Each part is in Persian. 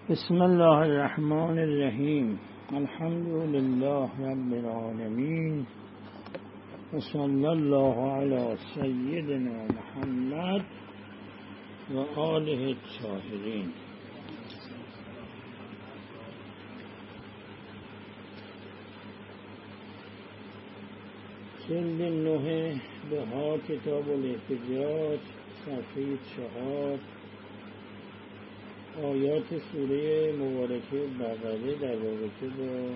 بسم الله الرحمن الرحیم. الحمد لله رب العالمین و صلی الله علی سیدنا محمد و آله الطاهرین. جلد 9 بها کتاب الاحتجاج، صفحه 4، آیات سوره مبارکه بقره در رابطه با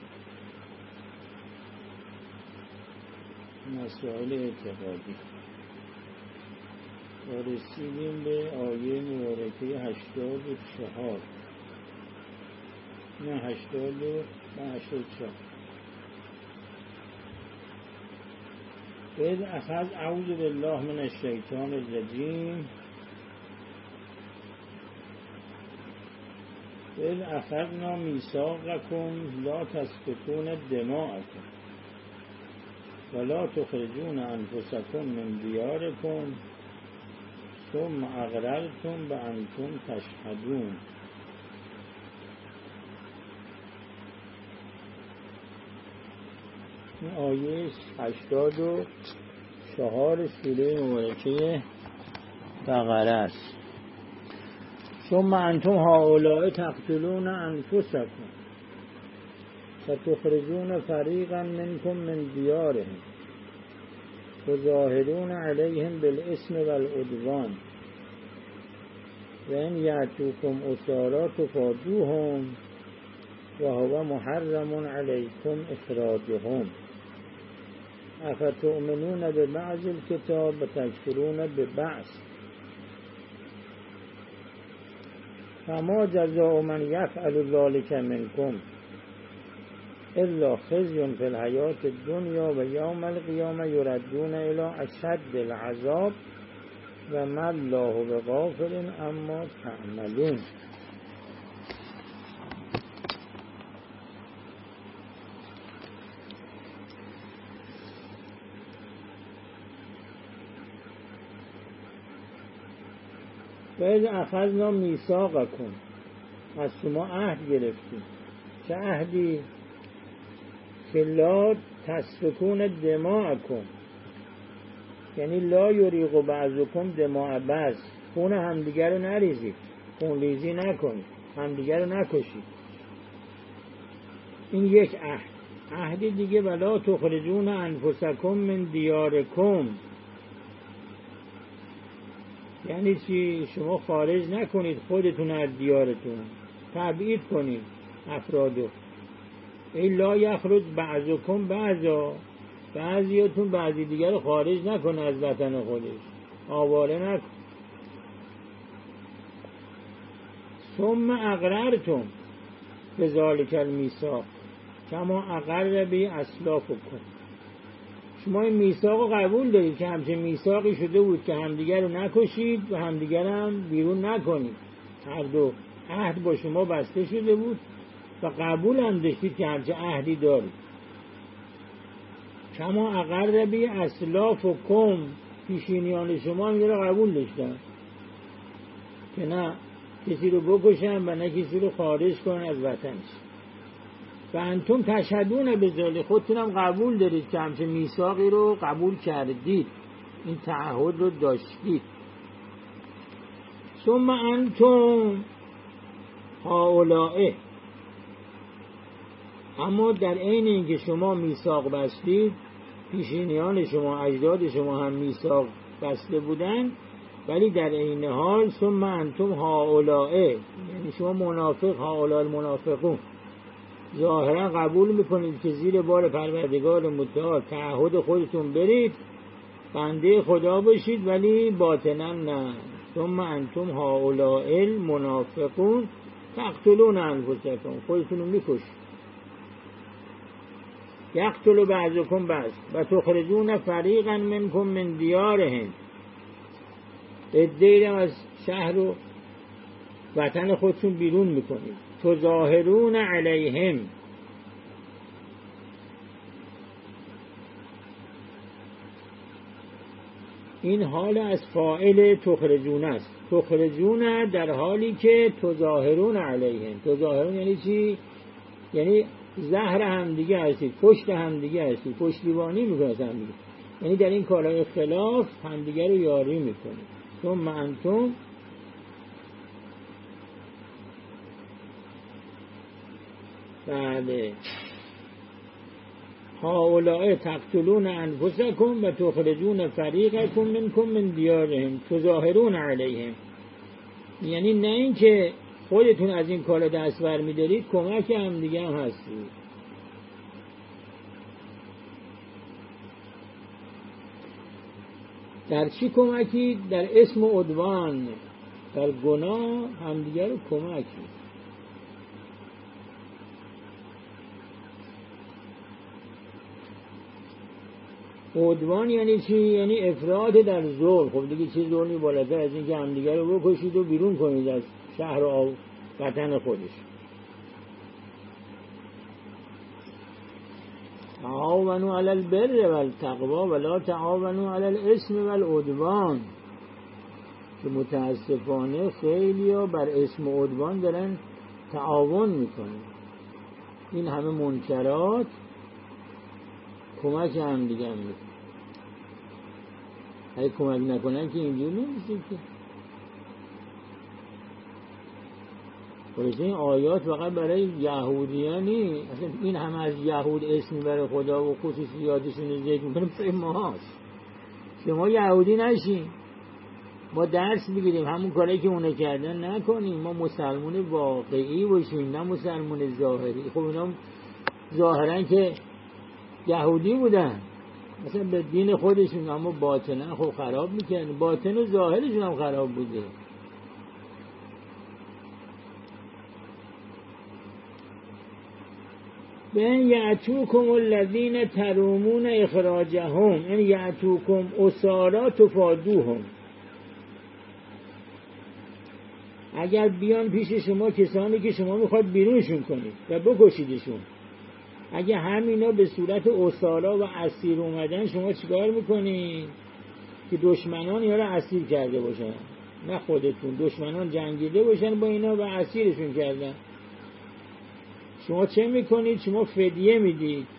مسائل اعتقادی. و رسیدیم به آیه مبارکه 84. نه 84. اذ اخذ اعوذ بالله من الشیطان الرجیم. اذ اخذنا میثاقکم لا تسفکون دماءکم ولا تخرجون انفسکم من دیارکم ثم اقررتم وانتم تشهدون. این آیه 84 سوره مبارکه بقره است. ثم انتم هؤلاء تقتلون انفسکم فتخرجون فریقا منکم من دیارهم تظاهرون علیهم بالاسم والعدوان و ان یأتوکم اساری تفادوهم و هو محرم علیکم اخراجهم افتؤمنون ببعض الکتاب و تکفرون ببعض فما جزاء من یفعل ذلک منکم الا خزی فی الحیاة الدنیا و یوم القیامة یردون الی اشد العذاب و ما الله بغافل عما تعملون. و اذ اخذنا میثاقکم، از شما عهد گرفتیم. چه عهدی؟ که لا تسفکون دماءکم، یعنی لا یریق بعضکم دماء بعض، خون همدیگر رو نریزید، خون ریزی نکنید، همدیگر رو نکشید. این یک عهد. عهد دیگه ولا تخرجون انفسکم من دیارکم، یعنی چی؟ شما خارج نکنید خودتون از دیارتون، تبعید کنید افرادو. لا یخرج بعضکم بعضا، بعضیاتون بعضی دیگر رو خارج نکنه از وطن خودش، آواره نکن. ثم اقررتم بذلک المیثاق کما اقر به اسلافکم، شما این میثاق رو قبول دارید که همچین میثاقی شده بود که همدیگر رو نکشید و همدیگر هم بیرون نکنید. هر دو عهد با شما بسته شده بود و قبول هم داشتید که همچین عهدی دارید. کما اقر به اسلافکم، پیشینیان شما این رو قبول داشتن که نه کسی رو بکشن و نه کسی رو خارج کنن از وطنش. و انتم تشهدون بذلک، خودتون هم قبول دارید که همچه میثاقی رو قبول کردید، این تعهد رو داشتید. ثم انتم هؤلاء، اما در عین اینکه شما میثاق بستید، پیشینیان شما اجداد شما هم میثاق بسته بودن، ولی در عین حال ثم انتم هؤلاء، یعنی شما منافق، هؤلاء المنافقون، ظاهرا قبول میکنید که زیر بار پروردگار متعال تعهد خودتون برید، بنده خدا باشید، ولی باطنا نه. ثم انتم هؤلاء المنافقون تقتلون انفسکم، خودتون رو میکشید. یقتل بعضکم بعض و تخرجون فریقا منکم من دیارهم، عده‌ای از شهر و وطن خودتون بیرون میکنید. تظاهرون علیهم، این حال از فاعل تخرجون است. تخرجون در حالی که تظاهرون علیهم. تظاهرون یعنی چی؟ یعنی زهر هم دیگه هستید، پشت هم دیگه هستید، پشتیبانی میکنید هم دیگه، یعنی در این کارهای خلاف هم دیگه رو یاری میکنید. ثم انتم بله هؤلاء تقتلون انفسکم و تخرجون فریقکم منکم من دیارهم تظاهرون علیهم. یعنی نه اینکه خودتون از این کار دست برمی‌دارید، کمک هم دیگه هم هستید. در چی کمکی؟ در اسم و عدوان، در گناه هم دیگه رو کمکی. عدوان یعنی چی؟ یعنی افراط در ظلم. خب دیگه چه ظلمی بالاتر از این که همدیگه رو بکشید و بیرون کنید از شهر و وطن خودش. تعاونوا علی البر والتقوی ولا تعاونوا علی الاثم والعدوان. که متاسفانه خیلی‌ها بر اسم و عدوان دارن تعاون میکنن. این همه منکرات کمک هم دیگه هم میکنن. اگه کمک نکنن که اینجور نمیشه که. این آیات فقط برای یهودیان نیست. اصلا این همه از یهود اسمی برای خدا و خصوصیاتشون رو ذکر میکنیم برای ماست. شما یهودی نشین، ما درس بگیریم، همون کاری که اونا کردن نکنیم، ما مسلمان واقعی باشیم نه مسلمان ظاهری. خب اونا ظاهرا که یهودی بودن مثلا به دین خودشون، اما باطنا خب خراب میکنن، باطن و ظاهرشون هم خراب بوده. بین یعتوکم الذین ترومون اخراجهم، یعنی یعتوکم اسارا تفادوهم. اگر بیان پیش شما کسانی که شما میخواد بیرونشون کنید و بکشیدشون، اگه همینا به صورت اسارا و اسیر اومدن، شما چیکار میکنید؟ که دشمنان یا رو اسیر کرده باشن، نه خودتون، دشمنان جنگیده باشن با اینا و اسیرشون کردن، شما چه میکنید؟ شما فدیه میدید.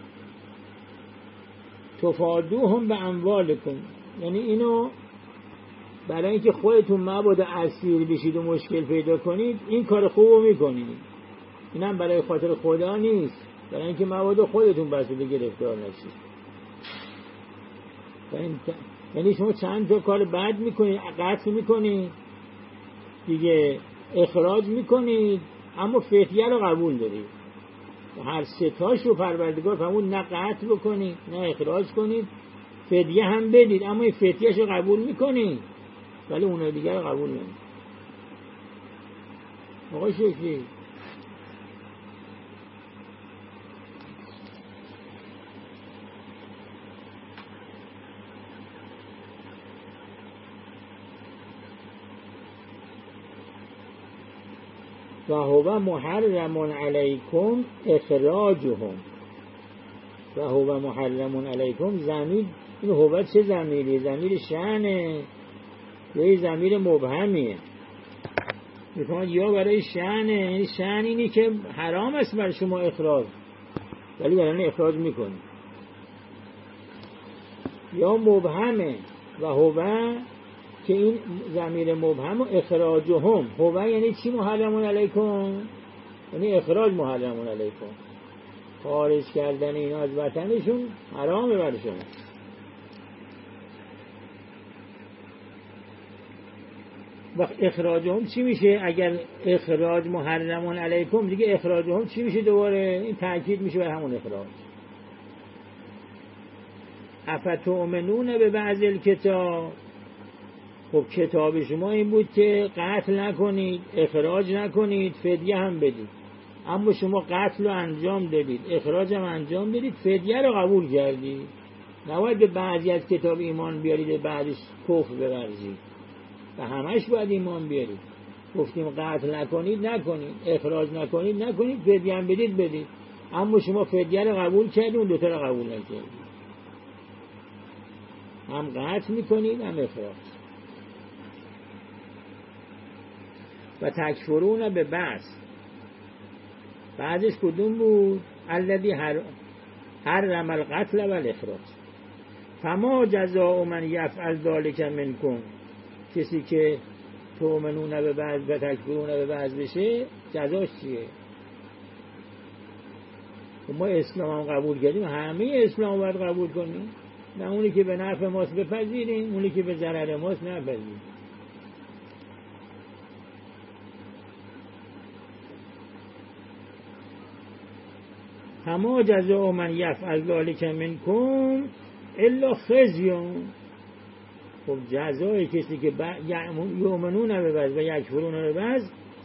تفادوهم به اموالکم، یعنی اینو برای اینکه خودتون مبادا اسیر بشید و مشکل پیدا کنید این کار خوبو میکنید. اینم برای خاطر خدا نیست، برای اینکه مبادا خودتون بسیده گرفتار نشید. یعنی شما چند تا کار بد میکنید، قتل میکنید دیگه، اخراج میکنید، اما فدیه رو قبول دارید. هر سه تاشو پروردگار فرمود نه قتل بکنید نه اخراج کنید، فدیه هم بدید، اما این فدیه‌شو قبول میکنید ولی اونها دیگر رو قبول نمیکنید. آقای شکری و هو محرم علیکم اخراجهم. و هو محرم علیکم، ضمیر این هو چه ضمیری؟ ضمیر شأنه یا ضمیر مبهمیه؟ میخواد یا برای شأنه، یعنی شأن اینی که حرام است بر شما اخراج ولی برای اخراج میکنی، یا مبهمه و هو که این ضمیر مبهم و اخراجهم. هو یعنی چی؟ محرمون علیکم، یعنی اخراج محرمون علیکم، خارج کردن اینا از وطنشون حرامه بر شما. و اخراجهم چی میشه؟ اگر اخراج محرمون علیکم دیگه اخراجهم چی میشه؟ دوباره این تأکید میشه بر همون اخراج. افتؤمنون به بعض الکتاب، خب کتاب شما این بود که قتل نکنید، اخراج نکنید، فدیه هم بدید، اما شما قتل رو انجام دادید، اخراج هم انجام دادید، فدیه رو قبول کردید. نباید به بعضی از کتاب ایمان بیارید به بعدش کفر بورزید، و همش باید ایمان بیارید. گفتیم قتل نکنید نکنید، اخراج نکنید نکنید، فدیه هم بدید بدید، اما شما فدیه رو قبول کردید، اون دوتا رو قبول نکردید، هم قتل میکنید هم اخراج. و تکفرون به بعض. بعضش کدوم بود؟ الذی حرم القتل و الاخراج. فما جزاء من یفعل ذلک منکم، کسی که تؤمنون به بعض و تکفرون به بعض بشه جزاش چیه؟ ما اسلام هم قبول کردیم، همه اسلام باید قبول کنیم، نه اونی که به نفع ماست بپذیریم، اونی که به ضرر ماست نپذیریم. فما جزاء من یفعل ذلک منکم الا خزی. خب جزای کسی که یؤمنون به بعض و یکفرون به بعض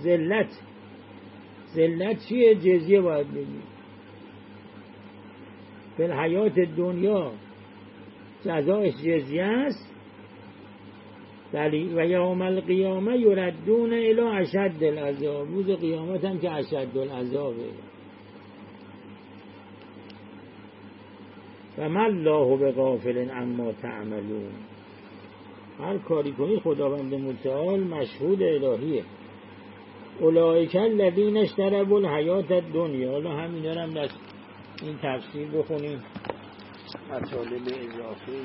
ذلت چیه؟ جزیه باید بگیم. فی الحیات دنیا جزایش جزیه است، و یوم القیامه یردون الی اشد العذاب، روز قیامت هم که اشد العذابه. و ما الله بغافل عما تعملون، هر کاری کنید خداوند متعال مشهود الهیه. اولئک الذین اشتروا الحیات الدنیا. حالا همین دارم در این تفسیر بخونیم مطالب اضافی.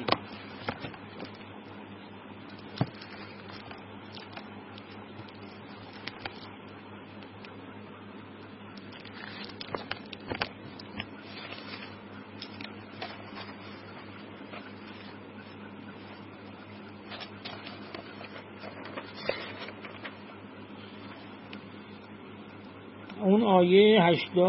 اون آیه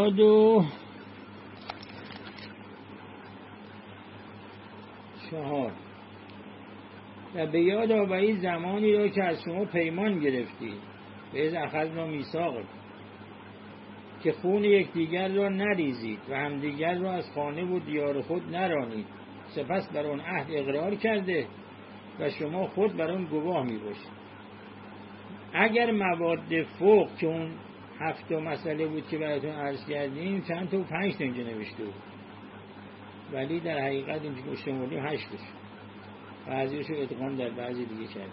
84 و به یاد آورید زمانی را که از شما پیمان گرفتید، به از اخذنا میثاق، که خون یکدیگر را نریزید و همدیگر را از خانه و دیار خود نرانید، سپس بر آن عهد اقرار کرده و شما خود بر آن گواه میباشید. اگر مواد فوق که اون 7 مسئله بود که براتون عرض کردیم، چند تا و 5 تا اینجا نوشته بود، ولی در حقیقت اینجا که شمردیم 8 تاش، بعضیشو ادغام در بعضی دیگه کرد.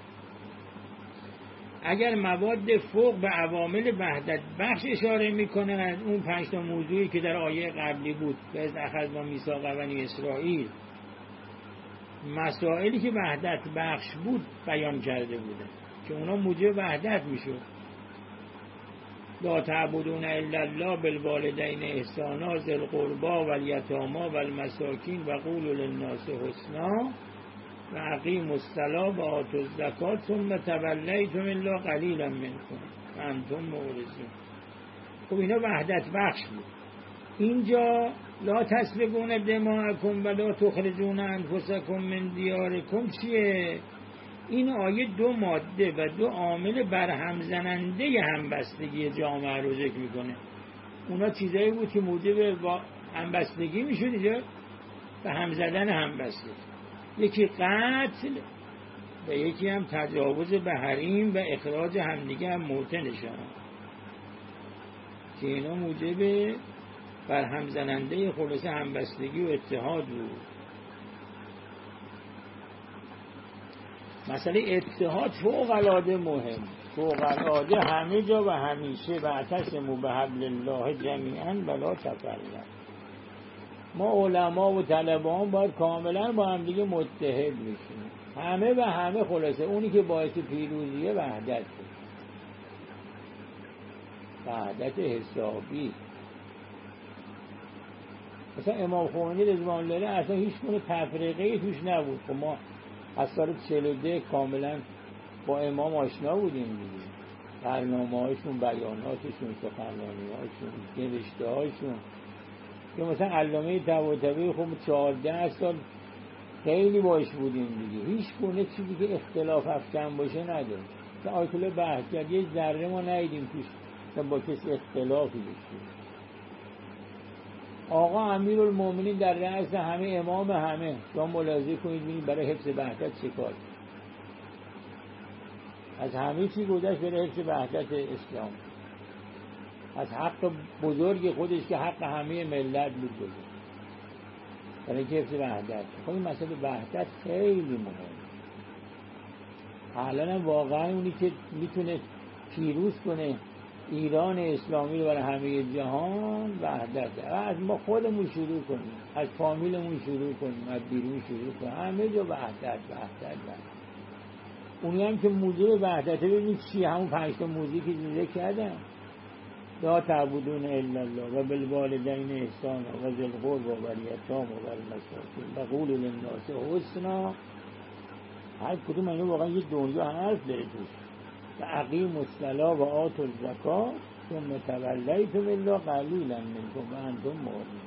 اگر مواد فوق به عوامل وحدت بخش اشاره میکنه، اون 5 تا موضوعی که در آیه قبلی بود، به از اخذنا میثاق بنی اسرائیل، مسائلی که وحدت بخش بود بیان کرده بوده که اونا موجب وحدت میشد. لا تعبدون الا الله بالوالدین احسانا ذی القربى والیتامی والمساکین و قولوا للناس حسنا و اقیموا الصلاة و آتوا الزکاة ثم تولیتم الا قلیلا منکم و انتم معرضون. خب اینا وحدت بخش بود. اینجا لا تسفکون دماءکم و لا تخرجون انفسکم من دیارکم چیه؟ این آیه 2 ماده و 2 عامل برهم زننده همبستگی جامعه رو ذکر میکنه. اونا چیزایی بود که موجب همبستگی میشد، اینجا به هم زدن همبستگی. یکی قتل و یکی هم تجاوز به حریم و اخراج همدیگه هم موطنشان، که اینا موجب برهم زننده خلاصه همبستگی و اتحاد بود. مسئله اتحاد فوق العاده مهم، فوق العاده همه جا و همیشه. و اعتصموا بحبل الله جمیعا ولا تفرقوا. ما علما و طلبان باید کاملا با هم دیگه متحد بشیم، همه و همه. خلاصه اونی که باعث پیروزیه وحدت، وحدت حسابی. مثلا امام خمینی رضوان الله علیه اصلا هیچ گونه تفریقه‌ای توش نبود. خب ما از سال 42 کاملا با امام آشنا بودیم دیگه، برنامه‌هاشون، بیاناتشون، سخنرانی‌هاشون، نوشته‌هاشون. یا مثلا علامه طباطبایی خب 14 سال خیلی باش بودیم دیگه، هیچ گونه چیزی که اختلاف افکن باشه نداره. مثلا آیت الله بهجت یه ذره ما ندیدیم توش با کسی اختلافی داشته. آقا امیرالمومنین در رأس همه، امام همه. شما ملاحظه کنید ببینید برای حفظ وحدت چه کار، از همه چی گذشت برای حفظ وحدت اسلام، از حق بزرگ خودش که حق همه ملت بود بزرگ، برای حفظ وحدت. خب این مسئله وحدت خیلی مهمه. حالا واقعا اونی که میتونه پیروز کنه ایران اسلامی رو برای همه جهان وحدت. از ما خودمون شروع کنیم، از فامیلمون شروع کنیم، از بیرون شروع کنیم، همه جا وحدت. اونی هم که موضوع وحدته ببینید چی، همون 5 تا موضوعی که ذکر کردم، لا تعبدون الا الله و بالوالدین احسانا و ذی القربی و الیتامی و المساکین و قولوا للناس حسنا. هر کدوم اینا واقعا یه دنیا حرف داره توش. و اقیموا الصلاة و آتوا الزکاة ثم تولیتم الا قلیلا منکم و انتم معرضون.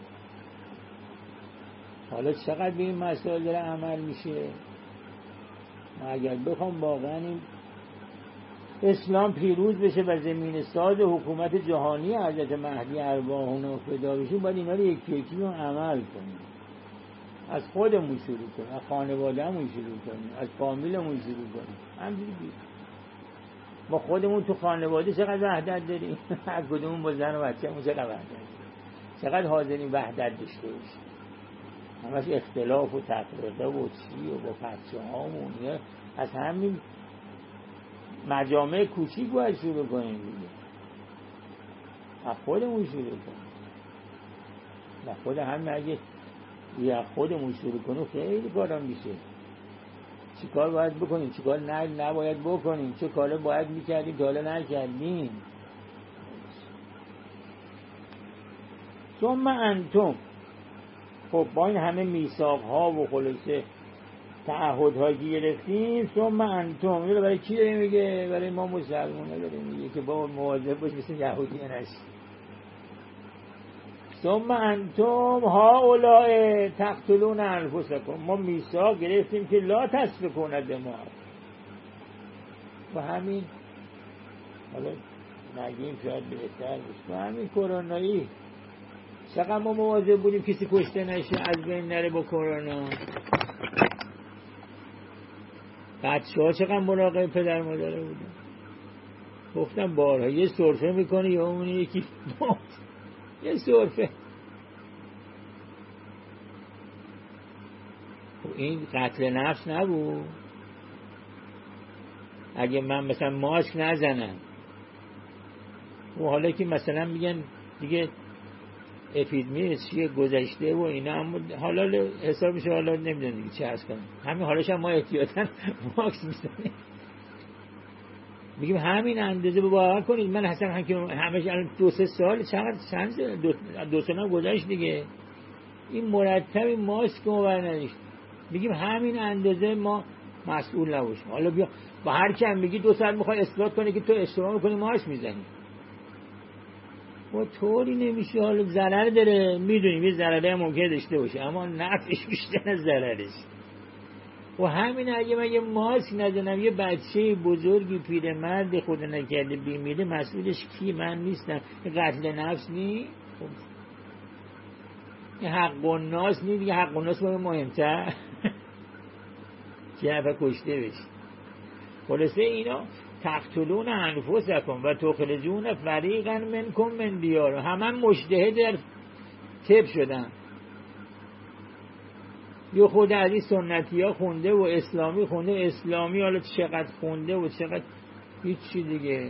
حالا چقدر به این مسائل داره عمل میشه؟ ما اگر بخوام واقعا این اسلام پیروز بشه و زمین ساز حکومت جهانی حضرت مهدی ارواحنا فدا بشه، باید اینا رو یکی رو عمل کنیم. از خودمون شروع کنیم، از خانوادهمون شروع کنیم، از فامیلمون شروع کنیم. همینجوری ما خودمون تو خانواده چقدر وحدت داریم، هر کدومون با زن و بچه‌مون چقدر وحدت داریم، چقدر حاضرین وحدت داشته باشیم. همش اختلاف و تفرقه و چی و با بچه‌هامون. از همین مجامع کوچیک باید شروع کنیم دیگه، از خودمون شروع کنیم. و خود همین اگه از خودمون شروع کنیم خیلی کارا میشه. چی کار باید بکنیم، چی کار نباید بکنیم، چه کار باید میکردیم تا حالا نکردیم. ثم انتم، خب با این همه میثاق ها و خلاصه تعهد هایی که گرفتیم، ثم انتم اینو برای کی داره میگه؟ برای ما مسلمان ها داره میگه که با مواظب باش مثل یهودی نشی. ثم انتم هؤلاء تقتلون انفسکم، ما میثاق گرفتیم که لا تسفکون دماء. و همین حالا نگیم شاید بهتر باشه، و همین کرونایی چقدر ما مواظب بودیم کسی کشته نشه، از بین نره با کرونا. بچه ها چقدر مراقب پدر مادر بودن. گفتم بارها یه سرفه میکنه یا اون یکی یه سرفه. این قتل نفس نبود. اگه من مثلا ماسک نزنم و حالا که مثلا میگن دیگه اپیدمی چیه گذشته و اینا، هم حالا حساب میشه، حالا نمیدونم دیگه چه هست کنم. همین حالاش هم ما احتیاطاً ماسک میزنیم. میگیم همین اندازه باور کنید. من اصلا همش الان 2-3 سال چند دو سال هم گذشت دیگه، این مرتب ماسک رو برنداشت. میگیم همین اندازه ما مسئول نباشیم. حالا بیا با هر کم میگی 2 ساعت میخوای اثبات کنی که تو اشتباه میکنی ماسک میزنی. و طوری نمیشه. حالا ضرر داره، میدونیم یه ضرره ممکنه داشته باشه، اما نفعش بیشتر از ضررش. و همین اگه من یه ماسک نزنم، یه بچه بزرگی پیرمرد خدا نکرده بیمیره، مسئولش کی؟ من نیستم. قتل نفس نی؟ این حق الناس نی دیگه. حق الناس باید مهمتر که نفع کشته بشه. خلاصه اینا تقتلون انفسکم و تخرجون فریقا منکم من دیار. همه مجتهد در طب شدن. یه خود از این سنتی ها خونده و اسلامی خونده. اسلامی حالا چقدر خونده و چقدر هیچی دیگه.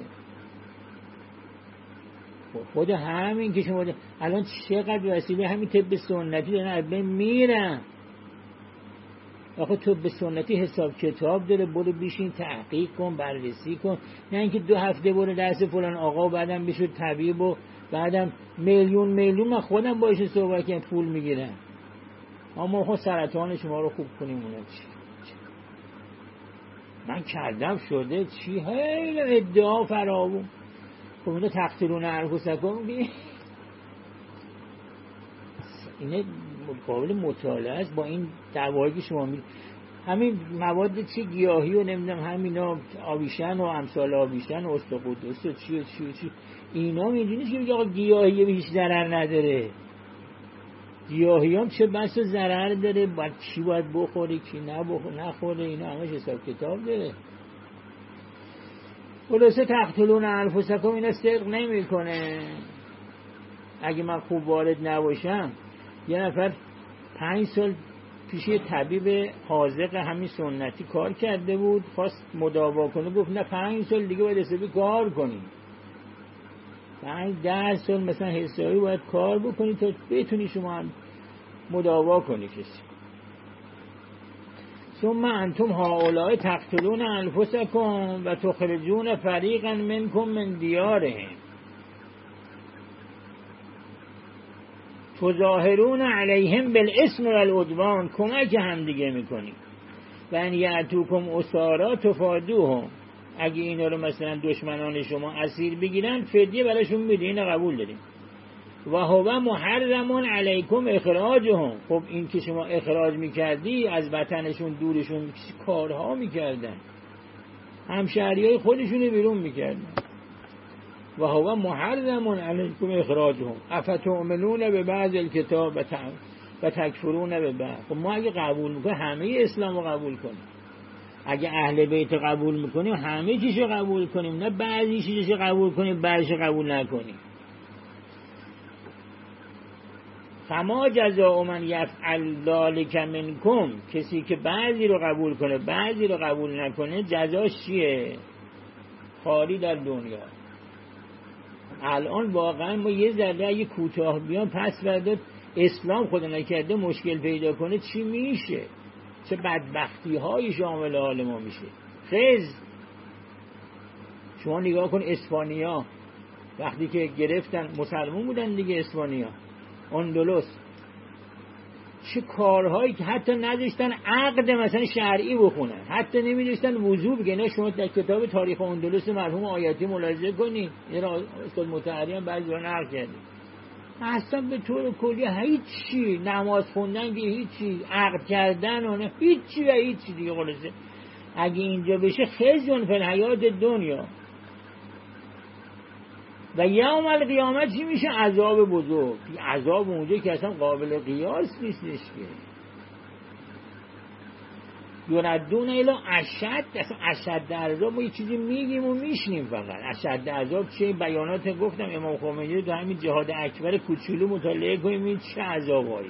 خود همین که شما الان چقدر وسیله همین طب سنتی دارن از بین میرن. آخه طب سنتی حساب کتاب داره، برو بیشین تحقیق کن، بررسی کن، نه اینکه 2 هفته برو درس فلان آقا و بعدم بشو طبیب و بعدم میلیون من خودم باشه صحبت کنم پول میگیرن. اما خود سرطان شما رو خوب کنیم. اونا چی من کردم شده چی هیل ادعا فراوون. خب اینا تقتلون انفسکم بی اینه قابل مطالعه است. با این دعوایی که شما همین مواد چی گیاهی و نمیدونم همینا آویشن و امثال آویشن و استقدس و چی اینا میدونید که آقا گیاهی به هیچ ضرر نداره. گیاهی هم چه بس ضرر داره، باید چی باید بخوره کی نخوره، اینا همش حساب کتاب داره. خلاصه تقتلون انفسکم اینا صدق نمی کنه. اگه من خوب وارد نباشم، یه نفر 5 سال پیش یه طبیب حاذق همین سنتی کار کرده بود، خواست مداوا کنه، گفت نه 5 سال دیگه باید حسابی کار کنی، 5-10 سال مثلا حسابی باید کار بکنی تا بتونی شما هم مداوا کنی کسی. ثم انتم هؤلاء تقتلون انفسکم و تخرجون فریقا منکم من دیارهم تظاهرون علیهم بالاسم والعدوان، کمک هم دیگه میکنی. و ان یأتوکم اسارا تفادوهم، اگه اینا رو مثلا دشمنان شما اسیر بگیرن فدیه براشون میدی، اینو قبول داریم. و هو محرم علیکم اخراجهم، خب این که شما اخراج میکردی از وطنشون دورشون کارها میکردن، همشهریای خودشونو بیرون میکردن. و هو محرم علیکم اخراجهم افتؤمنون به بعض الکتاب و تکفرون به بعض. خب ما اگه قبول میکنیم همه اسلام رو قبول کنیم، اگه اهل بیت قبول میکنیم همه چیزو قبول کنیم، نه بعضی چیزو قبول کنیم بعضیشو قبول نکنیم. فما جزاء من یفعل ذلک منکم، کسی که بعضی رو قبول کنه بعضی رو قبول نکنه جزاش چیه؟ خاری در دنیا. الان واقعا ما یه ذره اگه کوتاه بیان پس برداد اسلام خدا نکرده مشکل پیدا کنه چی میشه؟ چه بدبختی های شامل حال ما میشه. خیز شما نگاه کن، اسپانیا وقتی که گرفتن مسلمون بودن دیگه، اسپانیا اندلس، چه کارهایی که حتی نداشتن عقد مثلا شرعی بخونن، حتی نمیداشتن وضو بگن. شما در کتاب تاریخ اندلس مرحوم آیتی ملاحظه کنید، این استاد مطهری هم بعضی رو نقل کرده، اصلا به طور کلی هیچی، نماز خوندن که هیچی، عقد کردن و هیچی و هیچی دیگه. خلاصه اگه اینجا بشه خزیون فی الحیات دنیا و یوم القیامت چی میشه؟ عذاب بزرگ. عذاب اونجا که اصلا قابل قیاس نیستش که. یردون الی اشد، اصلا اشد عذاب ما یه چیزی میگیم و میشنیم فقط. اشد عذاب چه؟ بیانات گفتم امام خمینی رو همین جهاد اکبر کوچولو مطالعه کنیم این چه عذابایی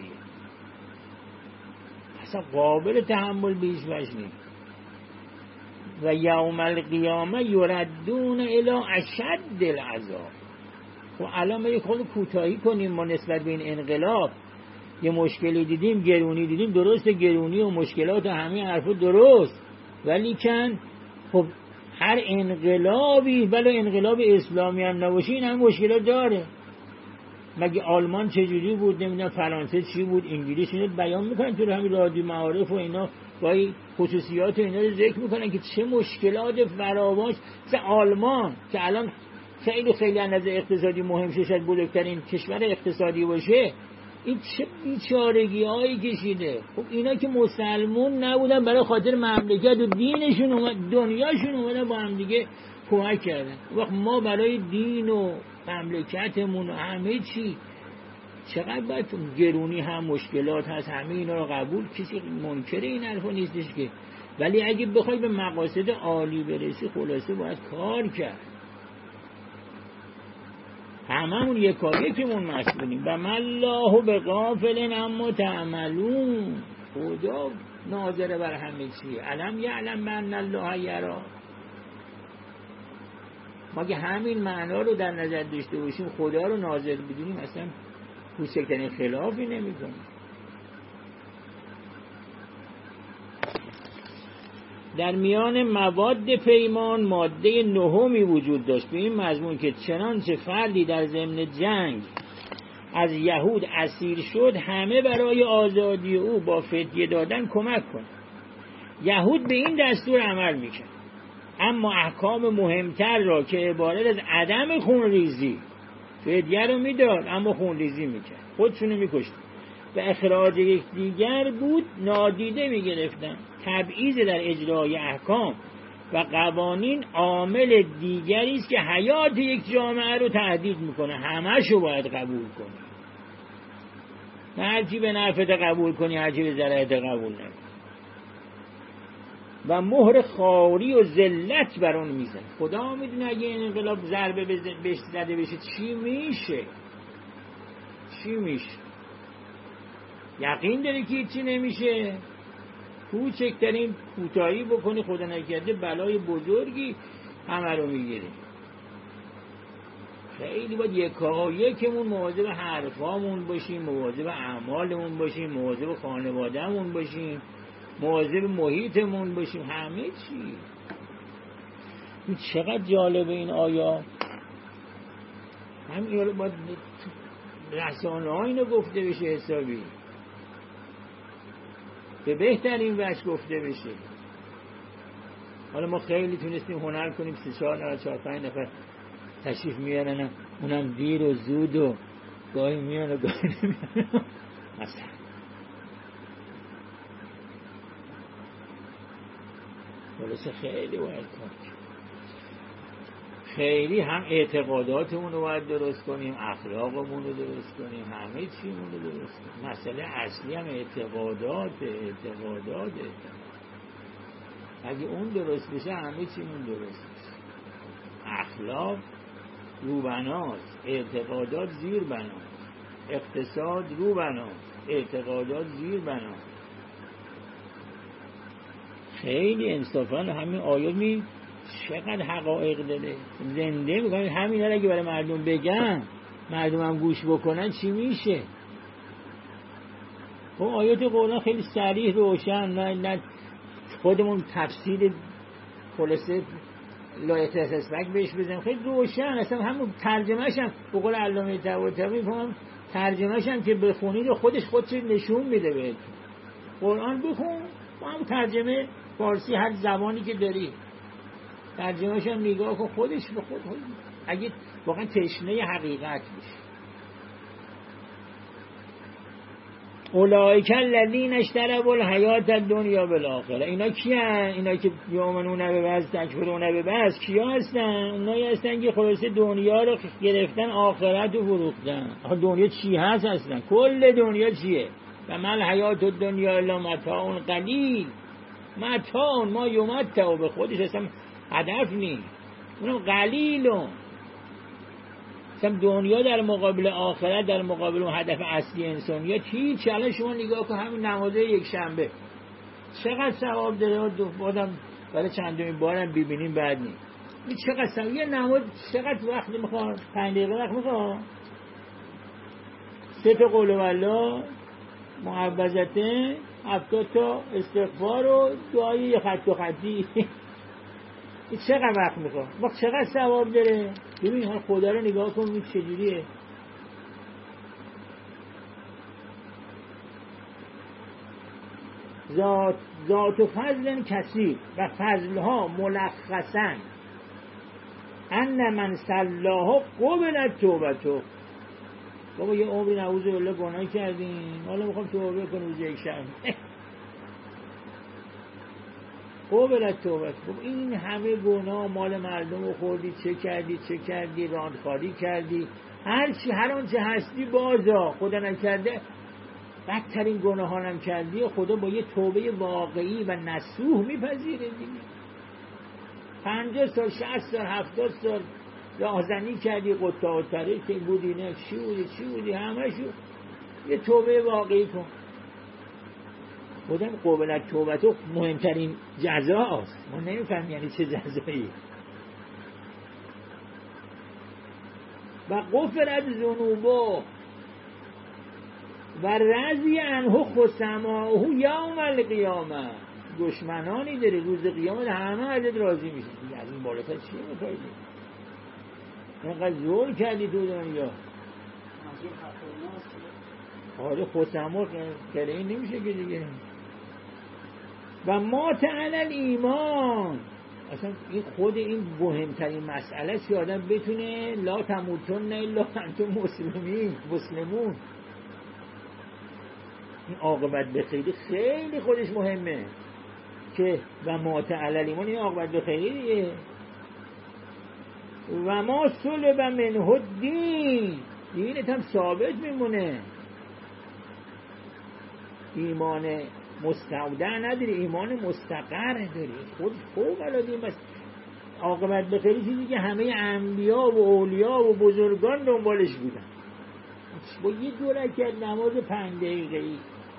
اصلا قابل تحمل به هیچ وجه نیست. و یوم القیامه یردون الی اشد العذاب. خب الان ما خود کوتاهی کنیم، ما نسبت به این انقلاب یه مشکلی دیدیم، گرونی دیدیم، درسته گرونی و مشکلات و همه حرفا درست، ولی کن خب هر انقلابی ولی انقلاب اسلامی هم نباشه این هم مشکلات داره. مگه آلمان چجوری بود، نمیدونم فرانسه چی بود، انگلیس، اینو بیان میکنن تو همین رادیو معارف و اینا، با خصوصیات اینا رو ذکر میکنن که چه مشکلات فراوان. مثل آلمان که الان خیلی خیلی از نظر اقتصادی مهم شه، شاید بزرگترین کشور اقتصادی باشه، این چه بیچارگی هایی کشیده. خب اینا که مسلمون نبودن، برای خاطر مملکت و دینشون اومد دنیاشون اومدن با هم دیگه کمک کردن. وقت ما برای دین و مملکتمون و همه چی چقدر باید گرونی هم مشکلات هست، همه اینا رو قبول، کسی منکر این حرفا نیستش که. ولی اگه بخوای به مقاصد عالی برسی خلاصه باید کار کرد. هممون یکیمون مسئولیم. و ما الله بغافل عما تعملون، خدا ناظر بر همه چیه. الم یعلم بان الله یری. ما که همین معنا رو در نظر داشته باشیم، خدا رو ناظر بدونیم، اصلا کوچکترین خلافی نمی‌کنیم. در میان مواد پیمان ماده 9 وجود داشت به این مضمون که چنانچه فردی در ضمن جنگ از یهود اسیر شد همه برای آزادی او با فدیه دادن کمک کنند. یهود به این دستور عمل میکرد، اما احکام مهمتر را که عبارت از عدم خونریزی، فدیه رو میداد اما خونریزی میکرد، خودشونو میکشت، و اخراج یک دیگر بود نادیده میگرفتن. تبعیض در اجرای احکام و قوانین عامل دیگری است که حیات یک جامعه رو تهدید میکنه. همه‌شو باید قبول کنی، نه هرچی به نفعت قبول کنی هرچی به ضررت قبول نکنی. و مهر خواری و ذلت بر اون میزن. خدا میدونه اگه این انقلاب ضربه بهش زده بشه چی میشه. یقین داری که هیچی نمیشه، کوچکترین کوتاهی بکنی خدا نکرده بلای بزرگی همه رو میگیری. خیلی باید یکمون مواظب حرفامون باشیم، مواظب اعمالمون باشیم، مواظب خانوادهمون باشیم، مواظب محیطمون باشیم، همه چی. این چقدر جالبه این آیا. همین باید رسانه ها اینو گفته بشه حسابی، به بهترین وجه گفته بشه. حالا ما خیلی تونستیم هنر کنیم 3-4 نفر تشریف میارن، اونم دیر و زود و گاهی میان و گاهی نمیان مثلا. خلاصه خیلی باید کار، خیلی هم اعتقاداتمون رو باید درست کنیم، اخلاقمون رو درست کنیم، همه چیمون رو درست کنیم. مسئله اصلی هم اعتقاداته. اگه اون درست بشه همه چیمون درست بشه. اخلاق روبناست، اعتقادات زیر بناست. اقتصاد روبناست، اعتقادات زیر بناست. خیلی انصافا همین آیه چقدر حقایق داره، زنده میکنه. همین رو اگه برای مردم بگم، مردم هم گوش بکنن، چی میشه؟ خب آیات قرآن خیلی صریح روشن، نه خودمون تفسیر خلاصه لایت اسمک بهش بزنیم، خیلی روشن. اصلا همون ترجمهش هم به قول علامه طباطبایی میگم، ترجمهش هم که بخونید خودش نشون میده بهتون. قرآن بخون با هم ترجمه فارسی هر زبانی که داری، ترجمهش هم نگاه کن، خودش به خود اگه واقعا تشنه حقیقت بشه. اولئک الذین اشتروا الحیات الدنیا بالآخره. اینا کیان؟ اینا که یؤمنون ببعض تکفرون ببعض. کیا هستن؟ اونایی هستن که خلاص دنیا رو گرفتن، آخرت رو فروختن. آخه دنیا چی هست اصلا؟ کل دنیا چیه؟ و ما الحیات الدنیا الا متاع قلیل. متاع ما یمتع، به خودش اصلا هدف نیست، اونم قلیلون. مثلا دنیا در مقابل آخرت، در مقابل اون هدف اصلی انسانیت هیچ. الان شما نگاه کن همین نماز یک شنبه چقدر ثواب داره، بادم برای چندمین بارم ببینیم بعد نیست. این چقدر ثواب. یه نماز چقدر وقت میخواد؟ 5 دقیقه وقت میخواد. 3 تا قول والله معوذتین، 70 تا استغفار و دعای یه خط و خطی. این چقدر وقت میخواد؟ وقت چقدر ثواب داره؟ ببین ها، خدا رو نگاه کن این چجوریه. ذات و فضل کثیر و فضلها ملخصا ان من صلاح قبلت توبته. بابا یه عمری نعوذ بالله گناه کردیم، حالا میخوام توبه کنم روز یک شنبه. قبلت توبت. این همه گناه مال مردم رو خوردی، چه کردی، راندخاری کردی، هر آنچه هستی بازا، خدا نکرده بدترین گناهان هم کردی، خدا با یه توبه واقعی و نصوح میپذیره دیگه. 50 سال 60 سال 70 سال راهزنی کردی، قطاع طریق که بودی، نه چی بودی همه شو یه توبه واقعی کن. خودم قبلت توبتو مهمترین جزاست. ما نمیفهم یعنی چه جزایی. و غفرت ذنوبه و رضی عنه خصماءه یوم القیامه. دشمنانی داره روز قیامت همه ازت راضی میشه. از این بالاتر چی میخوایی؟ اینقدر ظلم کردی تو دنیا. آره خصماء که این نمیشه که دیگه. و ما تعالی ایمان. اصلا این خود این مهمترین مسئله است که آدم بتونه لا تموتن الا انتم مسلمون. این عاقبت به خیلی خیلی خودش مهمه که و ما تعالی ایمان، این عاقبت به خیلی دیگه. و ما سلب منه الدین، دینت هم ثابت میمونه. ایمان مستودع نداری، ایمان مستقر داری. خود فوق العاده است. عاقبت به خیلی چیزی که همه انبیا و اولیا و بزرگان دنبالش بودن. با یه 2 رکعت نماز 5 دقیقه‌ای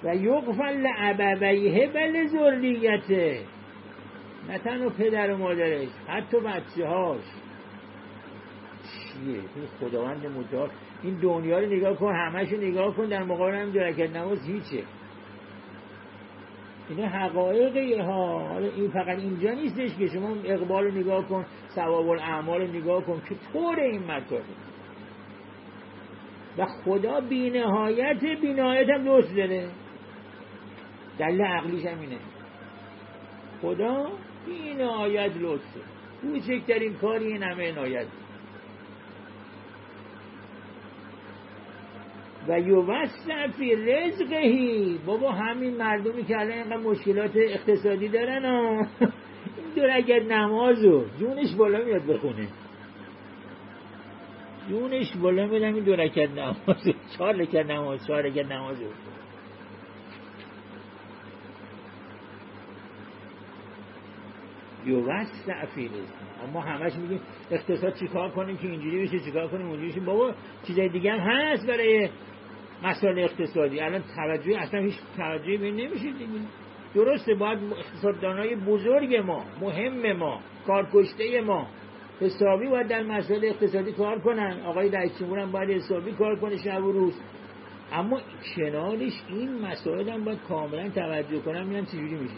و یغفر لابویه بل ذریته، نه تنها پدر و مادرش، حتی بچه هاش. چیه این خداوند متعال؟ این دنیا رو نگاه کن، همه‌شو نگاه کن، در مقابل هم 2 رکعت نماز هیچه. اینا حقایقه ها. حالا این فقط اینجا نیستش که شما اقبال رو نگاه کن، ثواب الاعمال رو نگاه کن که طور این مطالب. و خدا بی نهایت هم دوست داره. دلیل عقلیش هم اینه، خدا بی نهایت لطفه، کوچکترین کاری این همه عنایت. و یوسع فی رزقهی، بابا همین مردمی که الان اینقدر مشکلات اقتصادی دارن این 2 رکعت نمازو جونش بالا میاد بخونه، جونش بالا میاد این 2 رکعت نمازو، 4 رکعت نمازو. یوسع فی رزقهی. اما همش میگیم اقتصاد چیکار کنیم که اینجوری بشه، چیکار کنیم اونجوری بشه. بابا چیزای دیگه هم هست برای مسائل اقتصادی. الان توجهی اصلا هیچ توجهی به نمیشه دیگه. درسته باید اقتصاددانای بزرگ ما، مهم ما، کارکشته ما حسابی باید در مسائل اقتصادی کار کنن. آقای رئیس جمهور هم باید حسابی کار کنه شب و روز. اما کنارش این مسائل هم باید کاملا توجه کنن ببینن چجوری میشه،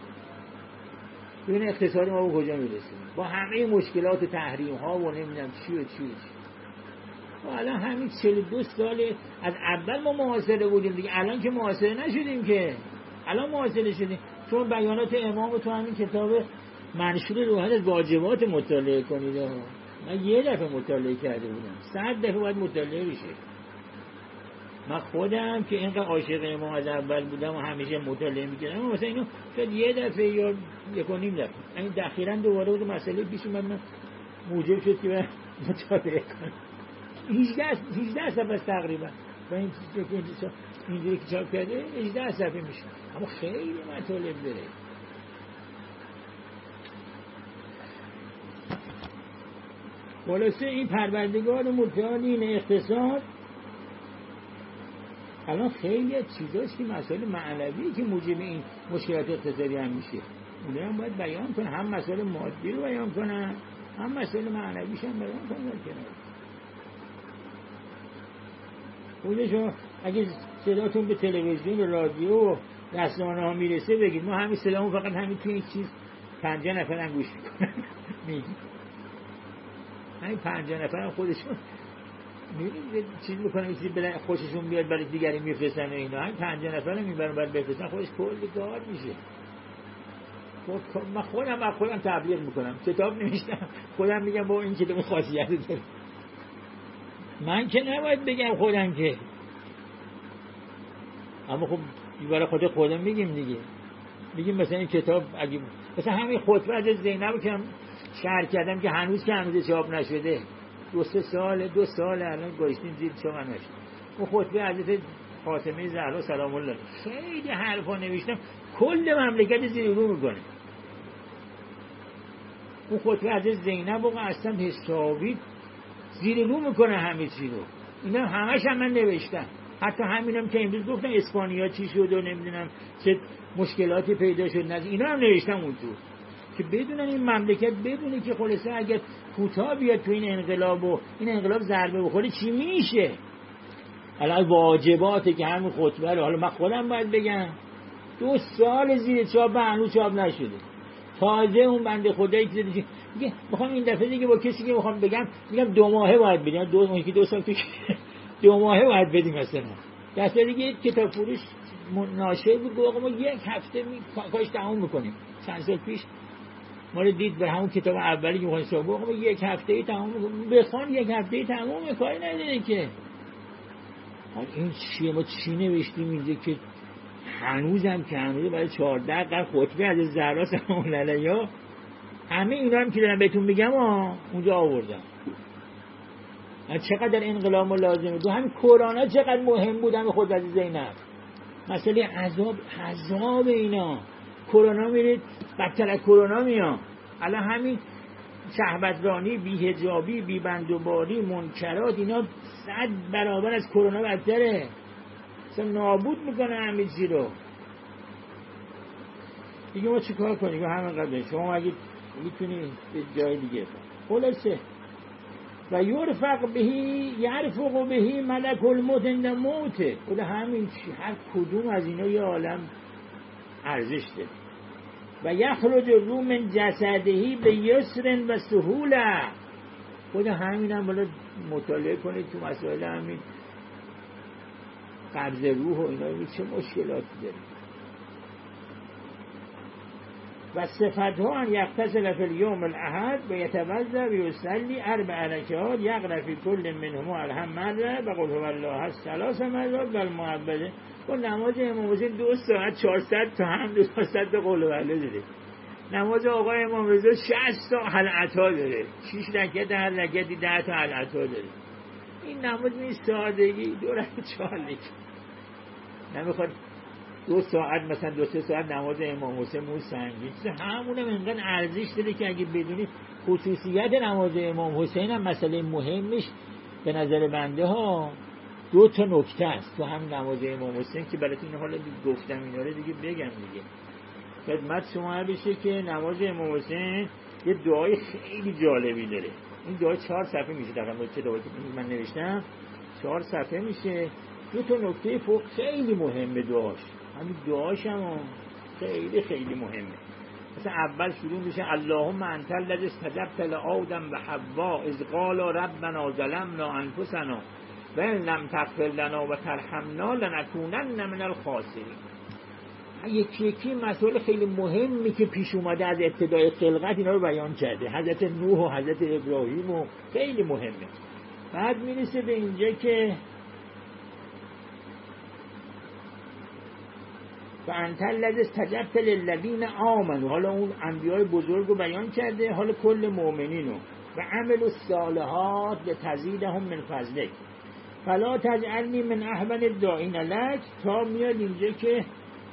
ببین اقتصاد ما به کجا میرسه با همه مشکلات و تحریم ها و نمیدونم چی و چی. و الان همین 42 سال از اول ما محاصره بودیم دیگه، الان که محاصره نشدیم که، الان محاصره شدیم. چون بیانات امام تو همین کتاب منشور روحانی از واجبات مطالعه کنید. من 1 دفعه مطالعه کرده بودم، 100 دفعه باید مطالعه بشه. من خودم که اینقدر عاشق امام از اول بودم و همیشه مطالعه میکردم، مثلا اینو شاید 1 دفعه یا 1.5 دفعه. این اخیراً دوباره بود مسئله پیش اومد، من موجب شد که مطالعه کنم. 18 صفحه تقریبا با این اینجوری که چاپ کرده 18 صفحه میشه، اما خیلی مطالب داره. خلاصه این پروردگار متعال این اقتصاد الان خیلی چیزاست که مسائل معنوی که موجب این مشکلات اقتصادی هم میشه، اون هم باید بیان کنن، هم مسائل مادی رو بیان کنن، هم مسائل معنویش هم بیان کنن. خودشو اگه صداتون به تلویزیون و رادیو و رسانه ها میرسه بگید ما همین صدامون فقط همین توی این چیز 50 نفر هم گوش میکنن. میگید همین 50 نفر هم خودشون میرید چیز میکنن، چیزی بلند خوششون بیاد برای دیگری میفرستن و اینا، همین 50 نفر هم میبرن برای بفرستن، خودش کلی کار میشه. من خودم تبلیغ میکنم، کتاب نمیشتم، خودم میگم با این کتاب خاصیت داره. من که نباید بگم خودم که، اما خب برای خودم میگیم دیگه. میگیم مثلا این کتاب اگه مثلا همین خطبه از زینب که شرح کردم که هنوز چاپ نشده، 2 سال الان گذاشتیم زیر چاپ نشده. اون خطبه حضرت فاطمه زهرا سلام الله خیلی حرفا نوشتم، کل مملکت زیر رو میکنه. اون خطبه از زینب و اصلا حسابی زیر رو میکنه همه چی رو. اینا همش هم من نوشتم، حتی همینم که امروز گفتم اسپانیا چی شد و نمیدونم چه مشکلاتی پیدا شد، اینا هم نوشتم اون تو که بدونن این مملکت بدونه که خلاصه اگر کوتاه بیاد تو این انقلاب و این انقلاب ضربه بخوره چی میشه. الان واجباته که همین خطبه رو حالا من خودم باید بگم 2 سال زیر چاپ هنوز چاپ نشده. تازه اون بنده خدایی که دیگه میخوام این دفعه دیگه با کسی که میخوام بگم میگم 2 ماهه باید بدیم، 2 سال تو 2 ماهه باید بدیم. مثلا دفعه دیگه کتاب فروش ناشر بود گفت ما 1 هفته کاش تموم میکنیم. چند سال پیش ما رو دید به همون کتاب اولی که میخوایم صحبت ما 1 هفته تموم میکنیم، بخوان 1 هفته تموم کاری نداره که. این چیه؟ ما چی نوشتیم اینجا که هنوزم که هنوز برای 14 قرن خطبه از زهرا سلام الله علیها، همه اینا هم که دارم بهتون میگم اونجا آوردم. چقدر انقلاب لازمه. همین کرونا چقدر مهم بود، همین خود عزیز زینب مسئله عذاب اینا. کرونا میرید بدتر از کرونا میاد. الان همین شهوترانی، بی‌حجابی، بی‌بندوباری، منکرات اینا 100 برابر از کرونا بدتره. اصلا نابود میکنه همه چی رو. دیگه ما چی کار کنیم؟ همینقدر شما اگه میتونی به جای دیگه خلاصه و یرفق بهی یرفق بهی ملک الموت عند موته. خود همین هر کدوم از اینا یه عالم ارزش داره. و یخرج رو من جسدهی به یسر و سهوله. خود همین هم باید مطالعه کنید تو مسائل همین قبض روح و اینا چه مشکلاتی داره. و صفتها ان یغتسل فی الیوم الاحد و یتوضا و یصلی 4 رکعات یقرأ فی کل منهما الحمد مره و قل هو الله 3 مرات و المعوذ. با نماز امام حسین 2 ساعت 400 تا حمد و 400 تا قل هو الله داره. نماز آقا امام رضا 60 تا هلعتا داره. 6 رکعت هر رکعتی 10 تا هلعتا داره. این نماز نیست سادگی 2 رکعت 4 رکعت. نمیخواد 2 ساعت مثلا 2-3 ساعت نماز امام حسین مو سنگین. همونم اینقدر ارزش داره که اگه بدونی خصوصیت نماز امام حسین هم مسئله مهمش به نظر بنده ها 2 تا نکته است تو هم نماز امام حسین که براتون حالا گفتم اینا رو دیگه بگم دیگه خدمت شما بشه که نماز امام حسین یه دعای خیلی جالبی داره. این دعای 4 صفحه میشه تقریبا چه دعایی من نوشتم 4 صفحه میشه. 2 تا نکته فوق خیلی مهمه دعاش. همین دعاش هم خیلی خیلی مهمه. مثلا اول شروع میشه اللهم انت الذی استجبت لآدم و حوا اذ قالا ربنا ظلمنا انفسنا و ان لم تغفر لنا و ترحمنا لنکونن من الخاسرین. یکی یکی مسائل خیلی مهمی که پیش اومده از ابتدای خلقت اینا رو بیان کرده. حضرت نوح و حضرت ابراهیم و خیلی مهمه. بعد میرسه به اینجا که و انت الذی استجبت للذین آمنوا. حالا اون انبیای بزرگ رو بیان کرده، حالا کل مؤمنین رو و عملوا الصالحات لتزیدهم من فضلک فلا تجعلنی من احون الداعین لک. تا میاد اینجا که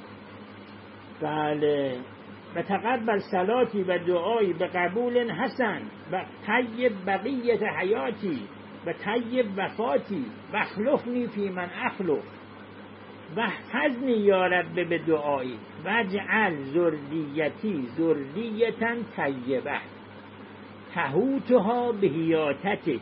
بله و تقبل صلاتی و دعایی به قبول حسن و طیب بقیت حیاتی و طیب وفاتی و اخلفنی فی من اخلف و حزنی یا رب به دعایی و جعل ذریتی ذریتا طیبه تهوتها به حیاتتک.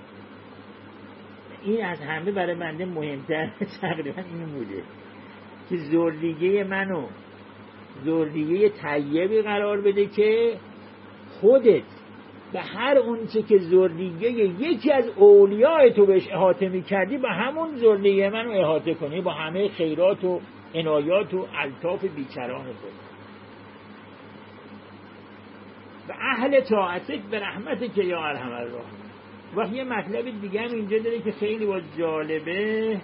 این از همه برای بنده مهمتر تقریبا این بوده که ذریه منو ذریه طیبی قرار بده که خودت به هر اونچه که ذریه یکی از اولیاء تو بهش احاطه میکردی با همون ذریه منو احاطه کنی با همه خیرات و عنایات و الطاف بیکران خود و اهل طاعتک به رحمتک یا ارحم الراحمین. و یه مطلب دیگه هم اینجا داره که خیلی با جالبه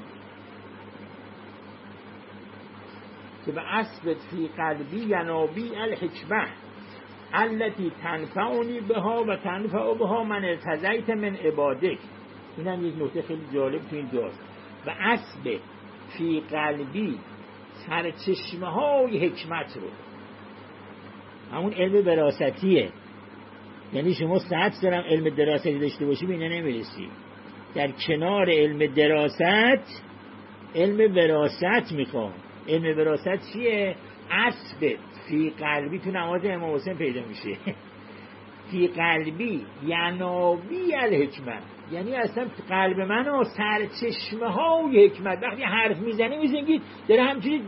که به اثبت فی قلبی ینابی الحکمه التي تنفعنی بها و تنفع بها من ارتضیت من عبادک. این هم یک نکته خیلی جالب تو این جاست. و اثبت فی قلبی سرچشمه های حکمت رو، همون علم وراثتیه. یعنی شما 100 سالم علم دراستی داشته باشی به اینا نمیرسی. در کنار علم دراست علم وراثت میخوام. علم وراثت چیه؟ اثبت فی قلبی تو نماز امام حسین پیدا میشه. فی قلبی ینابی الحکمت، یعنی اصلا قلب منو سرچشمه های حکمت. وقتی حرف میزنی میزنگی داره همچنین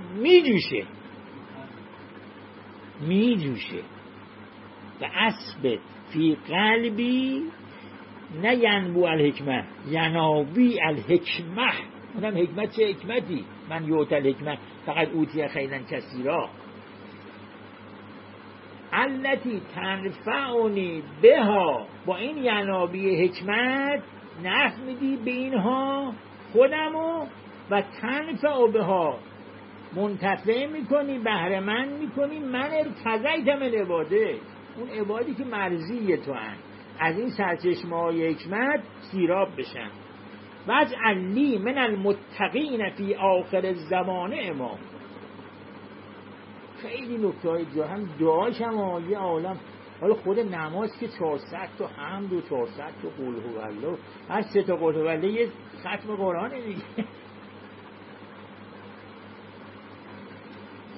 میجوشه. و اثبت فی قلبی نه ینبو الحکمت ینابی الحکمت. اونم حکمت چه حکمتی؟ من یوت الحکمت فقط اوتی خیرا کثیرا التی تنفعنی بها. با این ینابی حکمت نفع میدی به اینها خودمو و تنفع بها منتفع میکنی بهره مند میکنی من ارتضیت من عباده. اون عبادی که مرضی تو هن از این سرچشمه های حکمت سیراب بشن. واجعل لی من المتقین فی آخر الزمان امام. خیلی نکته های جا هم دعاش هم یه عالم. حالا خود نماز که 400 تا حمد و 400 تا قل هو الله، هر 3 تا قل هو الله یه ختم قرآنه دیگه.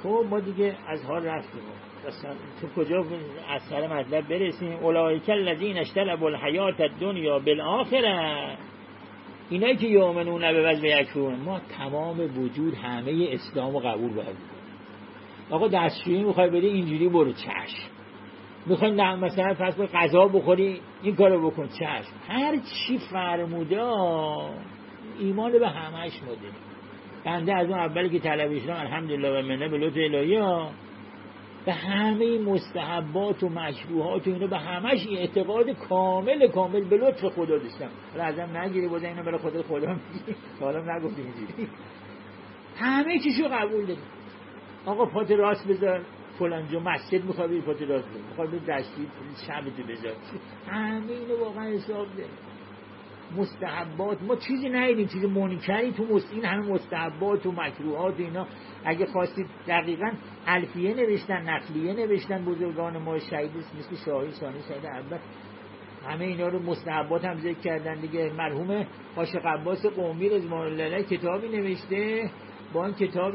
خب ما دیگه از حال رفتیم مثلا تو کجا از سر مطلب برسیم؟ اولئک الذین اجتنبوا الحیاة الدنیا بالآخرة، اینایی که یؤمنون به و یکفرون. ما تمام وجود همه اسلام رو قبول باید بکنیم. آقا دستشویی میخوای بری اینجوری برو، چشم. میخوای مثلا فرض کن غذا بخوری این کارو بکن، چشم. هر چی فرموده ایمان به همش مده. بنده از اون اولی که طلبه شدم الحمدلله و منه به لطف الهی به همه مستحبات و مشروعات و اینو به همش اعتقاد کامل به لطف خدا داشتم. حالا ازم نگیری بوده اینو برای خدا میگی، حالا نگفتیم اینجوری. همه چیشو قبول داریم. آقا پات راست بذار فلان جا مسجد میخوای بری پات راست بذار، میخوای بری دشتی شبتو بذار، همه اینو واقعا حساب ده. مستحبات ما چیزی ندیدیم، چیزی منکری تو این همه مستحبات و مکروهات و اینا. اگه خواستید دقیقاً الفیه نوشتن، نقلیه نوشتن بزرگان ما شهید مثل شاهی ثانی شهید اول، همه اینا رو مستحبات هم ذکر کردن دیگه. مرحوم عاشق عباس قمی رضوان الله علیه کتابی نوشته، با این کتاب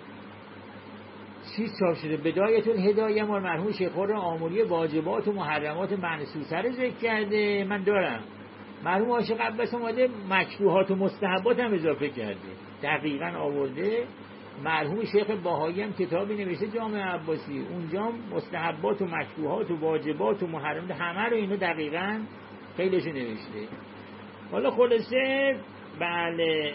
چیز چاپ شده، بدایت الهدایه، ما مرحوم شیخ خورم آموری واجبات و محرمات منسوسه رو ذکر کرده. من دارم مرحوم عاشق عباس اومده مکروهات و مستحبات هم اضافه کرده، دقیقاً آورده. مرحوم شیخ باهایی هم کتابی نوشته جامع عباسی، اونجا مستحبات و مکروهات و واجبات و محرمات همه رو اینو دقیقاً خیلیش نوشته. حالا خلاصه بله،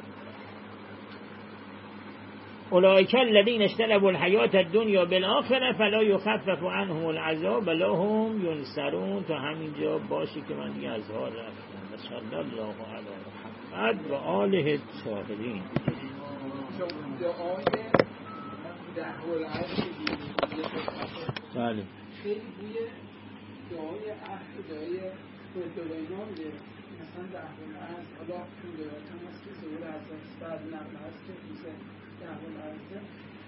اولئک الذین اجتنبوا الحیاة الدنیا بالآخرة فلا یخفف عنهم العذاب ولا هم ینصرون. تا همینجا باشه که من دیگه از حال رفتم. صلی الله علی محمد و آله الطاهرین. بله خیلی بوی دعای عهد و دعای دعاینا میده، مثلا دعوال عهد، حالا اون دعایتون هست که ظهور اساس بعد نقل هست که میشه دعوال عهد